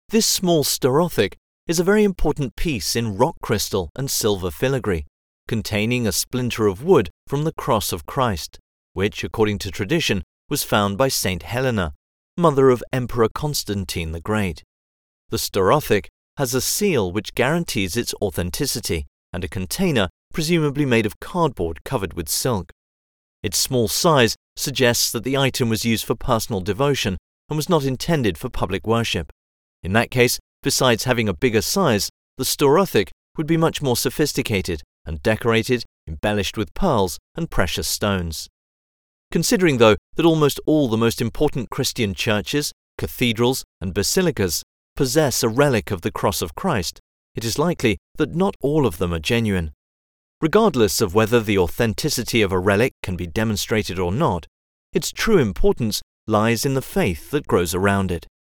This small staurothic is a very important piece in rock crystal and silver filigree, containing a splinter of wood from the cross of Christ, which, according to tradition, was found by Saint Helena, mother of Emperor Constantine the Great. The staurothic has a seal which guarantees its authenticity, and a container presumably made of cardboard covered with silk. Its small size suggests that the item was used for personal devotion and was not intended for public worship. In that case, besides having a bigger size, the staurothic would be much more sophisticated and decorated, embellished with pearls and precious stones. Considering, though, that almost all the most important Christian churches, cathedrals, and basilicas possess a relic of the cross of Christ, it is likely that not all of them are genuine. Regardless of whether the authenticity of a relic can be demonstrated or not, its true importance lies in the faith that grows around it.